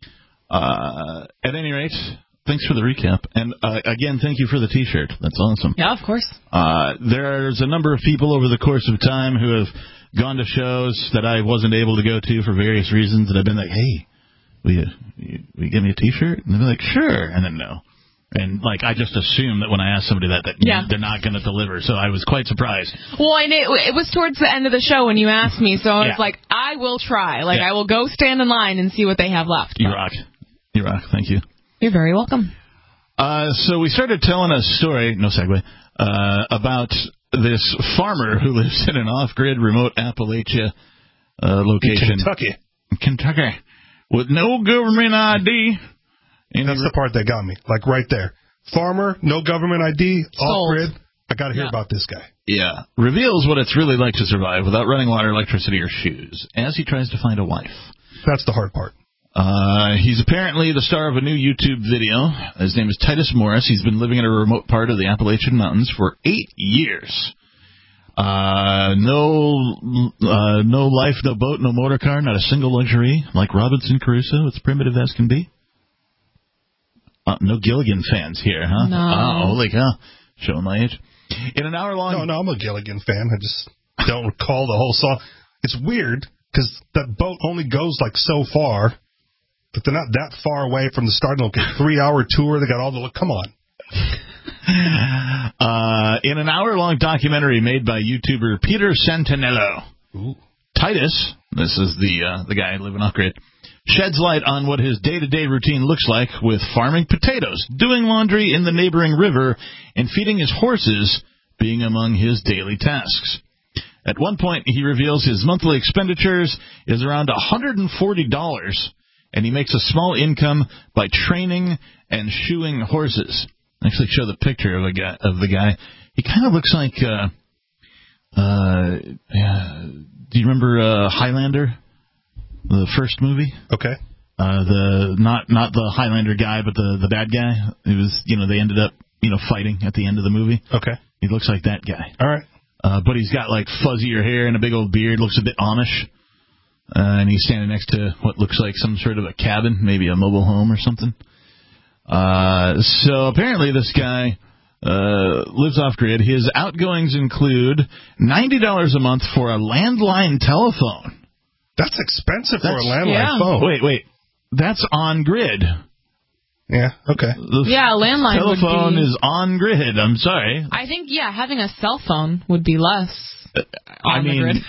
At any rate, thanks for the recap. And again, thank you for the T-shirt. That's awesome. Yeah, of course. There's a number of people over the course of time who have gone to shows that I wasn't able to go to for various reasons, and I've been like, hey, will you give me a T-shirt? And they're like, sure. And then no. And, I just assume that when I ask somebody that they're not going to deliver. So I was quite surprised. Well, and it was towards the end of the show when you asked me, so I was like, I will try. I will go stand in line and see what they have left. You rock. You rock. Thank you. You're very welcome. So we started telling a story, no segue, about this farmer who lives in an off-grid remote Appalachia location. Kentucky. With no government ID. That's the part that got me. Right there. Farmer, no government ID, off-grid. I got to hear about this guy. Yeah. Reveals what it's really like to survive without running water, electricity, or shoes as he tries to find a wife. That's the hard part. He's apparently the star of a new YouTube video. His name is Titus Morris. He's been living in a remote part of the Appalachian Mountains for 8 years. No life, no boat, no motor car, not a single luxury. Like Robinson Crusoe, it's primitive as can be. No Gilligan fans here, huh? No. Oh, holy cow. Showing my age. In an hour-long... No, I'm a Gilligan fan. I just don't recall the whole song. It's weird, because that boat only goes, so far, but they're not that far away from the starting location. 3-hour tour, they got all the... Come on. In an hour-long documentary made by YouTuber Peter Santinello, Titus, this is the guy living off-grid, sheds light on what his day-to-day routine looks like with farming potatoes, doing laundry in the neighboring river, and feeding his horses being among his daily tasks. At one point, he reveals his monthly expenditures is around $140, and he makes a small income by training and shoeing horses. I actually show the picture of the guy. He kind of looks like, do you remember Highlander? The first movie? Okay. Not the Highlander guy, but the bad guy. It was, they ended up, fighting at the end of the movie. Okay. He looks like that guy. All right. But he's got fuzzier hair and a big old beard. Looks a bit Amish. And he's standing next to what looks like some sort of a cabin, maybe a mobile home or something. So apparently this guy lives off-grid. His outgoings include $90 a month for a landline telephone. That's expensive for a landline phone. Wait. That's on-grid. Yeah, okay. A landline telephone is on-grid. I'm sorry. I think, having a cell phone would be less on the grid.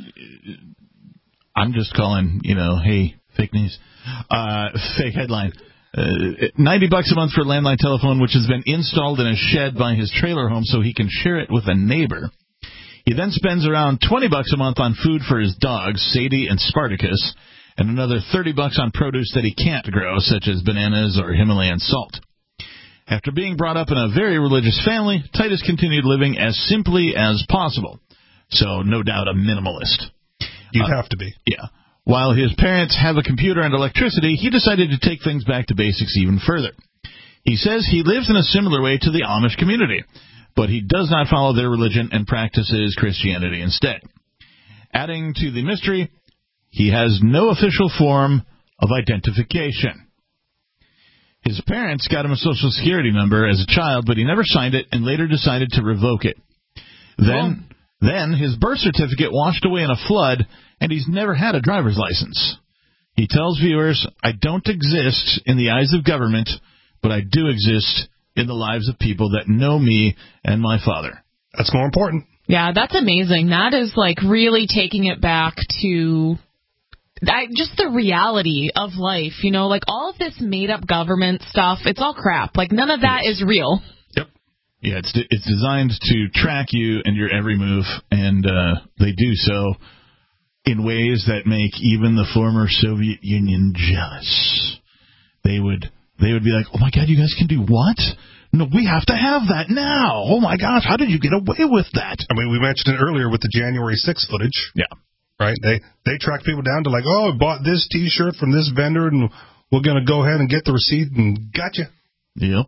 I'm just calling, hey, fake news. Fake headline. $90 a month for a landline telephone, which has been installed in a shed by his trailer home so he can share it with a neighbor. He then spends around $20 a month on food for his dogs, Sadie and Spartacus, and another $30 on produce that he can't grow, such as bananas or Himalayan salt. After being brought up in a very religious family, Titus continued living as simply as possible. So, no doubt a minimalist. You'd have to be. Yeah. While his parents have a computer and electricity, he decided to take things back to basics even further. He says he lives in a similar way to the Amish community, but he does not follow their religion and practices Christianity instead. Adding to the mystery, he has no official form of identification. His parents got him a Social Security number as a child, but he never signed it and later decided to revoke it. Then his birth certificate washed away in a flood, and he's never had a driver's license. He tells viewers, I don't exist in the eyes of government, but I do exist in the lives of people that know me and my father. That's more important. Yeah, that's amazing. That is like really taking it back to just the reality of life. You know, like all of this made-up government stuff, it's all crap. Like none of that is real. Yep. Yeah, it's designed to track you and your every move, and they do so in ways that make even the former Soviet Union jealous. They would be like, oh my God, you guys can do what? No, we have to have that now. Oh my gosh, how did you get away with that? I mean, we mentioned it earlier with the January 6th footage. Yeah. Right? They track people down to like, oh, I bought this T-shirt from this vendor, and we're going to go ahead and get the receipt, and gotcha. Yep.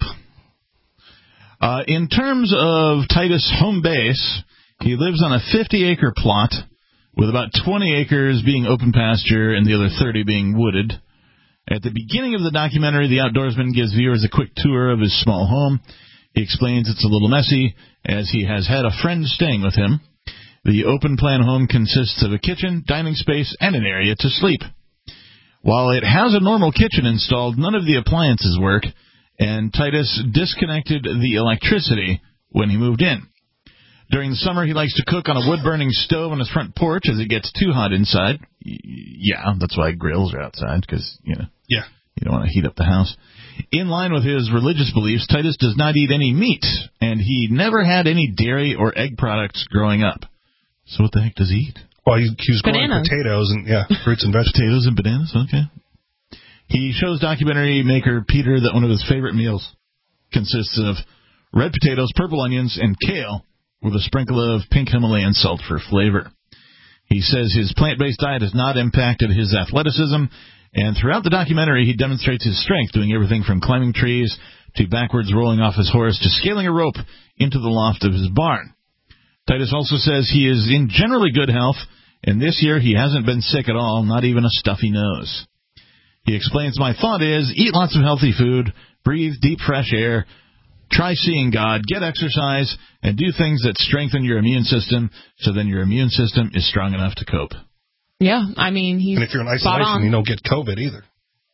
In terms of Titus' home base, he lives on a 50-acre plot with about 20 acres being open pasture and the other 30 being wooded. At the beginning of the documentary, the outdoorsman gives viewers a quick tour of his small home. He explains it's a little messy, as he has had a friend staying with him. The open-plan home consists of a kitchen, dining space, and an area to sleep. While it has a normal kitchen installed, none of the appliances work, and Titus disconnected the electricity when he moved in. During the summer, he likes to cook on a wood-burning stove on his front porch as it gets too hot inside. Yeah, that's why grills are outside, because, you don't want to heat up the house. In line with his religious beliefs, Titus does not eat any meat, and he never had any dairy or egg products growing up. So what the heck does he eat? Well, he was growing potatoes and, fruits and vegetables. Potatoes and bananas, okay. He shows documentary maker Peter that one of his favorite meals consists of red potatoes, purple onions, and kale, with a sprinkle of pink Himalayan salt for flavor. He says his plant-based diet has not impacted his athleticism, and throughout the documentary he demonstrates his strength, doing everything from climbing trees to backwards rolling off his horse to scaling a rope into the loft of his barn. Titus also says he is in generally good health, and this year he hasn't been sick at all, not even a stuffy nose. He explains, my thought is, eat lots of healthy food, breathe deep fresh air, try seeing God, get exercise, and do things that strengthen your immune system, so then your immune system is strong enough to cope. Yeah, I mean, he's And if you're in isolation, you don't get COVID either.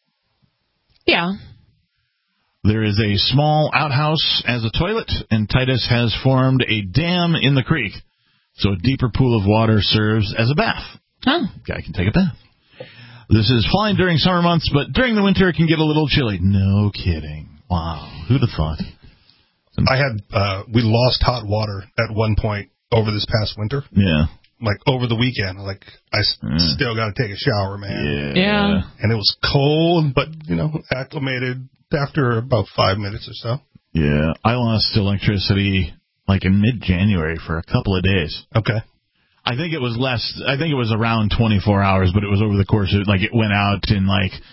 Yeah. There is a small outhouse as a toilet, and Titus has formed a dam in the creek, so a deeper pool of water serves as a bath. Huh. Guy can take a bath. This is fine during summer months, but during the winter it can get a little chilly. No kidding. Wow. Who'd have thought? We lost hot water at one point over this past winter. Yeah. Like over the weekend. Like, I still got to take a shower, man. Yeah. And it was cold, but, acclimated after about 5 minutes or so. Yeah. I lost electricity like in mid-January for a couple of days. Okay. I think it was less. I think it was around 24 hours, but it was over the course of, like, it went out in,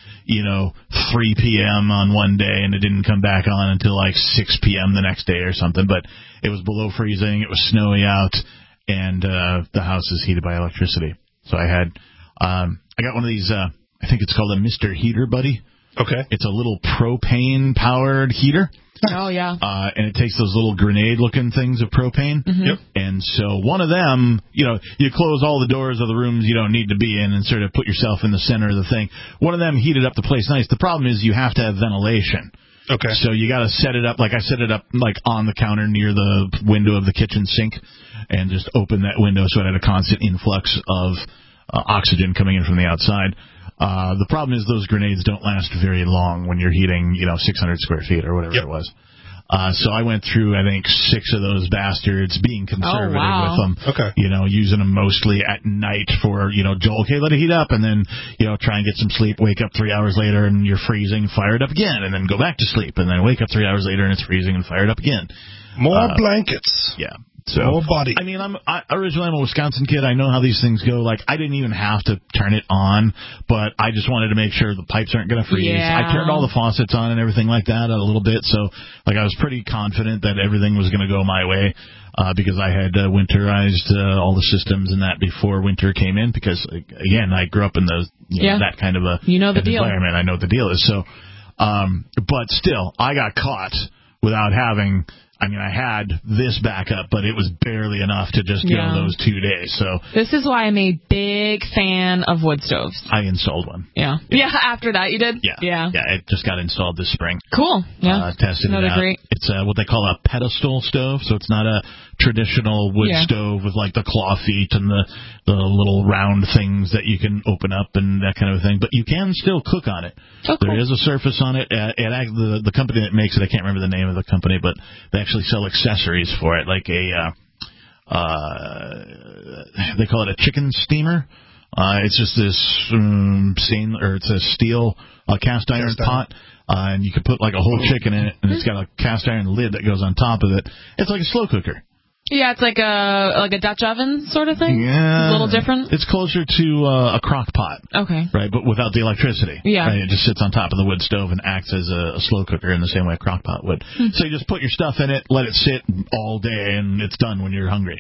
3 p.m. on one day, and it didn't come back on until, 6 p.m. the next day or something. But it was below freezing. It was snowy out, and the house is heated by electricity. So I got one of these, I think it's called a Mr. Heater Buddy. Okay. It's a little propane-powered heater. Oh, yeah. And it takes those little grenade-looking things of propane. Mm-hmm. Yep. And so one of them, you close all the doors of the rooms you don't need to be in and sort of put yourself in the center of the thing. One of them heated up the place nice. The problem is you have to have ventilation. Okay. So you got to set it up, I set it up, on the counter near the window of the kitchen sink and just open that window so it had a constant influx of oxygen coming in from the outside. The problem is those grenades don't last very long when you're heating, 600 square feet or whatever it was. So I went through, I think, 6 of those bastards, being conservative with them. Okay. Using them mostly at night for, Joel, okay, let it heat up, and then, try and get some sleep, wake up 3 hours later, and you're freezing, fire it up again, and then go back to sleep, and then wake up 3 hours later, and it's freezing, and fire it up again. More blankets. Yeah. So, more body. I mean, originally I'm a Wisconsin kid. I know how these things go. I didn't even have to turn it on, but I just wanted to make sure the pipes aren't going to freeze. Yeah. I turned all the faucets on and everything like that a little bit, so I was pretty confident that everything was going to go my way because I had winterized all the systems and that before winter came in. Because again, I grew up in those that kind of a environment. I know what the deal is. So, but still, I got caught without having. I had this backup, but it was barely enough to just go those 2 days. So this is why I'm a big fan of wood stoves. I installed one. Yeah. After that, you did. Yeah. It just got installed this spring. Cool. Yeah. Tested it out. Great. It's what they call a pedestal stove, so it's not a traditional wood stove with like the claw feet and the little round things that you can open up and that kind of thing. But you can still cook on it. Oh, cool. There is a surface on it. The company that makes it, I can't remember the name of the company, but they actually sell accessories for it, like they call it a chicken steamer. It's just this it's a steel cast iron pot. And you could put like a whole chicken in it, and it's got a cast iron lid that goes on top of it. It's like a slow cooker. Yeah, it's like a Dutch oven sort of thing. Yeah, a little different. It's closer to a crock pot. Okay. Right, but without the electricity. Yeah. Right? It just sits on top of the wood stove and acts as a slow cooker in the same way a crock pot would. So you just put your stuff in it, let it sit all day, and it's done when you're hungry.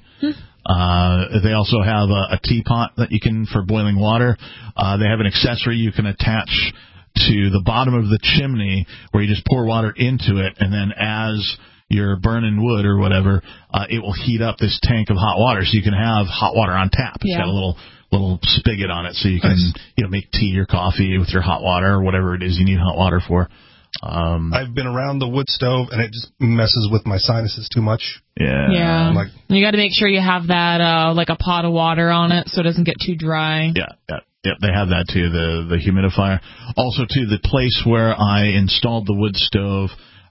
They also have a teapot that you can for boiling water. They have an accessory you can attach to the bottom of the chimney where you just pour water into it, and then as you're burning wood or whatever, it will heat up this tank of hot water, so you can have hot water on tap. It's got a little spigot on it, so you can make tea or coffee with your hot water or whatever it is you need hot water for. I've been around the wood stove, and it just messes with my sinuses too much. Yeah. You got to make sure you have that like a pot of water on it so it doesn't get too dry. Yep, they have that too, the humidifier. Also, too, the place where I installed the wood stove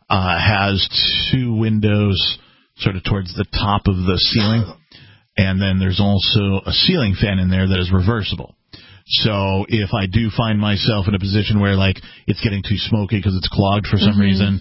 has two windows sort of towards the top of the ceiling, and then there's also a ceiling fan in there that is reversible. So if I do find myself in a position where, like, it's getting too smoky because it's clogged for some reason,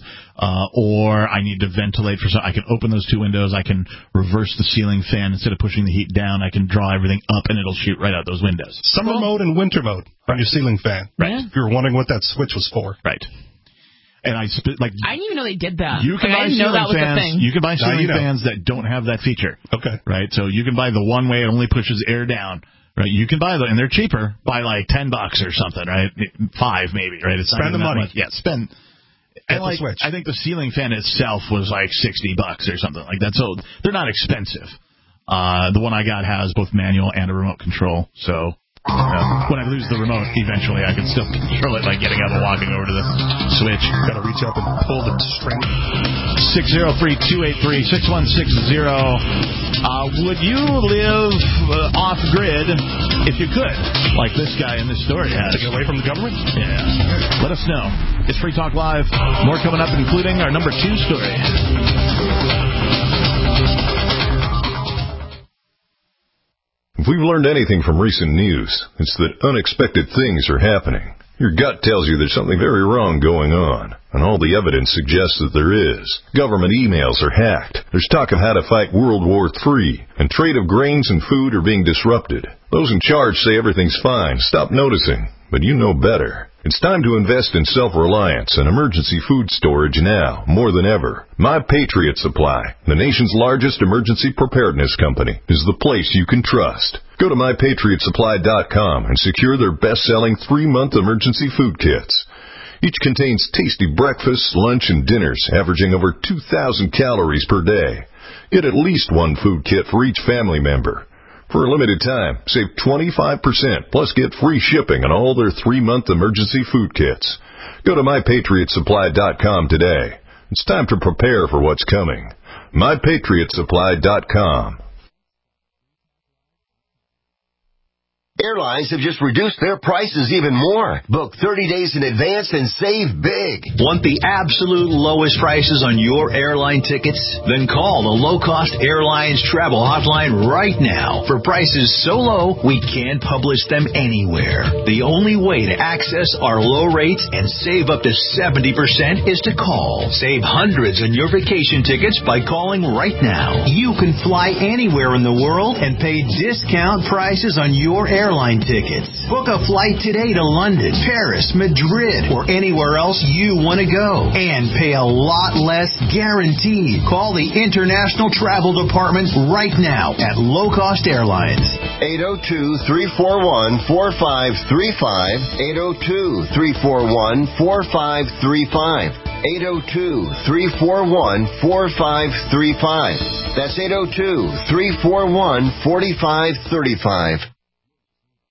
or I need to ventilate for I can open those two windows, I can reverse the ceiling fan. Instead of pushing the heat down, I can draw everything up, and it'll shoot right out those windows. Summer mode and winter mode on your ceiling fan. Right. If you're wondering what that switch was for. Right. And I didn't even know they did that. You can buy ceiling fans. You can buy ceiling fans that don't have that feature. Okay. Right. So you can buy the one way it only pushes air down. Right. You can buy them, and they're cheaper. Buy like $10 or something. Right. $5 maybe. Right. It's spend the money. Much. Yeah. Spend. And like, switch. I think the ceiling fan itself was like $60 or something like that. So they're not expensive. The one I got has both manual and a remote control. So. When I lose the remote, eventually I can still control it by getting up and walking over to the switch. Got to reach up and pull the string. 603-283-6160. Would you live off grid if you could, like this guy in this story has? To get away from the government? Yeah. Let us know. It's Free Talk Live. More coming up, including our number 2 story. If we've learned anything from recent news, it's that unexpected things are happening. Your gut tells you there's something very wrong going on, and all the evidence suggests that there is. Government emails are hacked. There's talk of how to fight World War III, and trade of grains and food are being disrupted. Those in charge say everything's fine. Stop noticing, but you know better. It's time to invest in self-reliance and emergency food storage now, more than ever. My Patriot Supply, the nation's largest emergency preparedness company, is the place you can trust. Go to MyPatriotSupply.com and secure their best-selling 3-month emergency food kits. Each contains tasty breakfasts, lunch, and dinners, averaging over 2,000 calories per day. Get at least one food kit for each family member. For a limited time, save 25%, plus get free shipping on all their 3-month emergency food kits. Go to MyPatriotSupply.com today. It's time to prepare for what's coming. MyPatriotSupply.com. Airlines have just reduced their prices even more. Book 30 days in advance and save big. Want the absolute lowest prices on your airline tickets? Then call the Low Cost Airlines Travel Hotline right now. For prices so low, we can't publish them anywhere. The only way to access our low rates and save up to 70% is to call. Save hundreds on your vacation tickets by calling right now. You can fly anywhere in the world and pay discount prices on your airline tickets. Book a flight today to London, Paris, Madrid, or anywhere else you want to go. And pay a lot less guaranteed. Call the International Travel Department right now at Low Cost Airlines. 802-341-4535. 802-341-4535. 802-341-4535. That's 802-341-4535.